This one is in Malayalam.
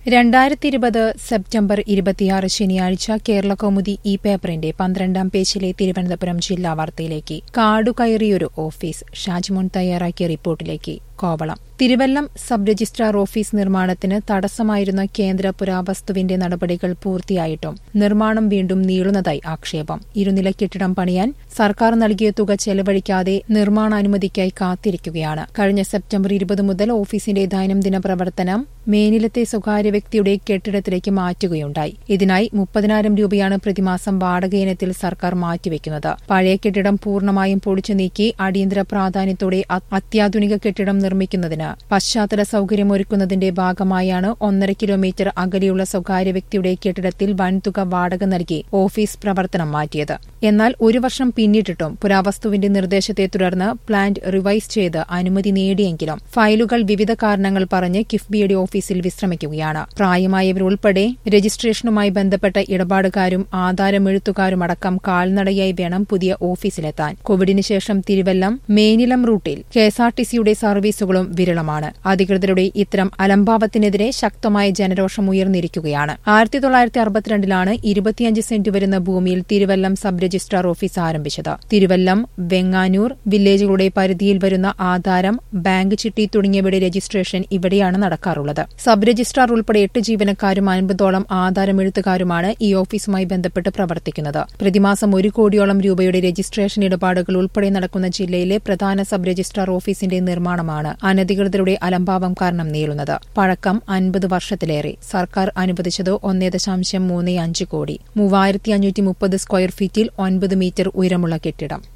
2020 സെപ്റ്റംബർ 26 ശനിയാഴ്ച കേരളകൗമുദി ഈ പേപ്പറിന്റെ 12-ാം പേജിലെ തിരുവനന്തപുരം ജില്ലാ വാർത്തയിലേക്ക്. കാടുകയറിയൊരു ഓഫീസ്. ഷാജിമോൻ തയ്യാറാക്കിയ റിപ്പോർട്ടിലേക്ക്. Kovalam. Thiruvallam sub registrar office നിർമ്മാണത്തിന് തടസ്സമായിരുന്ന കേന്ദ്ര പുരാവസ്തുവിന്റെ നടപടികൾ പൂർത്തിയായിട്ടും നിർമ്മാണം വീണ്ടും നീളുന്നതായി ആക്ഷേപം. ഇരുനില കെട്ടിടം പണിയാൻ സർക്കാർ നൽകിയ തുക ചെലവഴിക്കാതെ നിർമ്മാണാനുമതിക്കായി കാത്തിരിക്കുകയാണ്. കഴിഞ്ഞ സെപ്റ്റംബർ 20 മുതൽ ഓഫീസിന്റെ ദൈനംദിന പ്രവർത്തനം മേനിലത്തെ സ്വകാര്യ വ്യക്തിയുടെ കെട്ടിടത്തിലേക്ക് മാറ്റുകയുണ്ടായി. ഇതിനായി 30,000 രൂപയാണ് പ്രതിമാസം വാടക ഇനത്തിൽ സർക്കാർ മാറ്റിവെക്കുന്നത്. പഴയ കെട്ടിടം പൂർണ്ണമായും പൊളിച്ചു നീക്കി അടിയന്തര പ്രാധാന്യത്തോടെ അത്യാധുനിക കെട്ടിടം നിർമ്മിക്കുന്നതിന് പശ്ചാത്തല സൌകര്യമൊരുക്കുന്നതിന്റെ ഭാഗമായാണ് 1.5 കിലോമീറ്റർ അകലെയുള്ള സ്വകാര്യ വ്യക്തിയുടെ കെട്ടിടത്തിൽ വൻതുക വാടക നൽകി ഓഫീസ് പ്രവർത്തനം മാറ്റിയത്. എന്നാൽ 1 വർഷം പിന്നിട്ടിട്ടും പുരാവസ്തുവിന്റെ നിർദ്ദേശത്തെ തുടർന്ന് പ്ലാന്റ് റിവൈസ് ചെയ്ത് അനുമതി നേടിയെങ്കിലും ഫയലുകൾ വിവിധ കാരണങ്ങൾ പറഞ്ഞ് കിഫ്ബിയുടെ ഓഫീസിൽ വിശ്രമിക്കുകയാണ്. പ്രായമായവരുൾപ്പെടെ രജിസ്ട്രേഷനുമായി ബന്ധപ്പെട്ട ഇടപാടുകാരും ആധാരമെഴുത്തുകാരുമടക്കം കാൽനടയായി വേണം പുതിയ ഓഫീസിലെത്താൻ. കോവിഡിന് ശേഷം തിരുവല്ലം മേനിലം റൂട്ടിൽ കെഎസ്ആർടിസിയുടെ സർവീസുകളും വിരളമാണ്. അധികൃതരുടെ ഇത്തരം അലംഭാവത്തിനെതിരെ ശക്തമായ ജനരോഷം ഉയർന്നിരിക്കുകയാണ്. 1962-ലാണ് 25 സെന്റ് വരുന്ന ഭൂമിയിൽ തിരുവല്ലം സബ് രജിസ്ട്രാർ ഓഫീസ് ആരംഭിച്ചത്. തിരുവല്ലം, വെങ്ങാനൂർ വില്ലേജുകളുടെ പരിധിയിൽ വരുന്ന ആധാരം, ബാങ്ക് ചിട്ടി തുടങ്ങിയവയുടെ രജിസ്ട്രേഷൻ ഇവിടെയാണ് നടക്കാറുള്ളത്. സബ് രജിസ്ട്രാർ ഉൾപ്പെടെ 8 ജീവനക്കാരും 50ഓളം ആധാരമെഴുത്തുകാരുമാണ് ഈ ഓഫീസുമായി ബന്ധപ്പെട്ട് പ്രവർത്തിക്കുന്നത്. പ്രതിമാസം 1 കോടിയോളം രൂപയുടെ രജിസ്ട്രേഷൻ ഇടപാടുകൾ ഉൾപ്പെടെ നടക്കുന്ന ജില്ലയിലെ പ്രധാന സബ് രജിസ്ട്രാർ ഓഫീസിന്റെ നിർമ്മാണമാണ് അനധികൃതരുടെ അലംഭാവം കാരണം നീളുന്നത്. പഴക്കം 50 വർഷത്തിലേറെ. സർക്കാർ അനുവദിച്ചത് 1.35 കോടി. 3,530 സ്ക്വയർ ഫീറ്റിൽ 9 മീറ്റർ ഉയരമുള്ള കെട്ടിടം.